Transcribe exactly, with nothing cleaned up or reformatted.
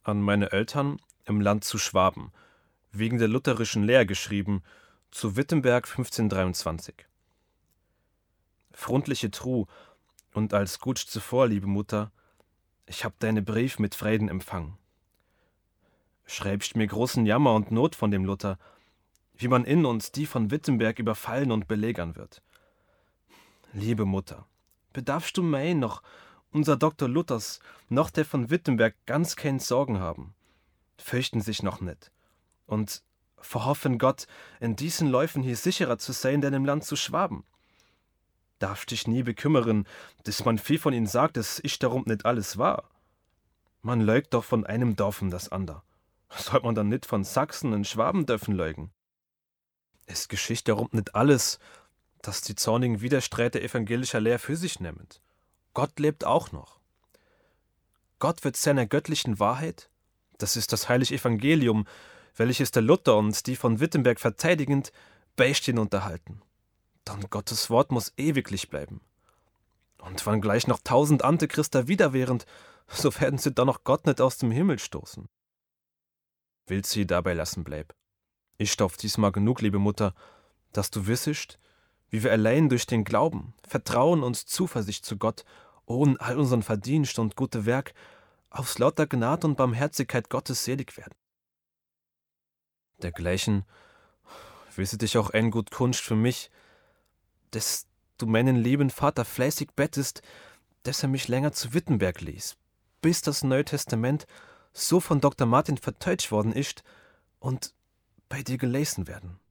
an meine Eltern im Land zu Schwaben, wegen der lutherischen Lehr geschrieben, zu Wittenberg fünfzehnhundertdreiundzwanzig. Freundliche Tru, und als gut zuvor, liebe Mutter, ich hab deine Brief mit Freuden empfangen. Schreibst mir großen Jammer und Not von dem Luther, wie man in uns die von Wittenberg überfallen und belegern wird. Liebe Mutter, bedarfst du mei noch unser Doktor Luthers, noch der von Wittenberg ganz kein Sorgen haben, fürchten sich noch nicht, und verhoffen Gott, in diesen Läufen hier sicherer zu sein, denn im Land zu Schwaben. Darfst dich nie bekümmern, dass man viel von ihnen sagt, dass ich darum nicht alles wahr. Man leugt doch von einem Dorf um das ander. Sollt man dann nicht von Sachsen und Schwaben dürfen leugen? Es geschieht darum nicht alles, dass die zornigen Widersträte evangelischer Lehr für sich nehmen. Gott lebt auch noch. Gott wird seiner göttlichen Wahrheit, das ist das heilige Evangelium, welches der Luther und die von Wittenberg verteidigend, beistehen unterhalten. Dann Gottes Wort muss ewiglich bleiben. Und wann gleich noch tausend Antichrister wieder wären, so werden sie dann noch Gott nicht aus dem Himmel stoßen. Willst sie dabei lassen bleib. Ich stoff diesmal genug, liebe Mutter, dass du wissest, wie wir allein durch den Glauben, Vertrauen und Zuversicht zu Gott, ohne all unseren Verdienst und gute Werk, aus lauter Gnade und Barmherzigkeit Gottes selig werden. Dergleichen wisse dich auch ein gut Kunst für mich, dass du meinen lieben Vater fleißig bettest, dass er mich länger zu Wittenberg ließ, bis das Neue Testament so von Doktor Martin verteutscht worden ist und bei dir gelesen werden.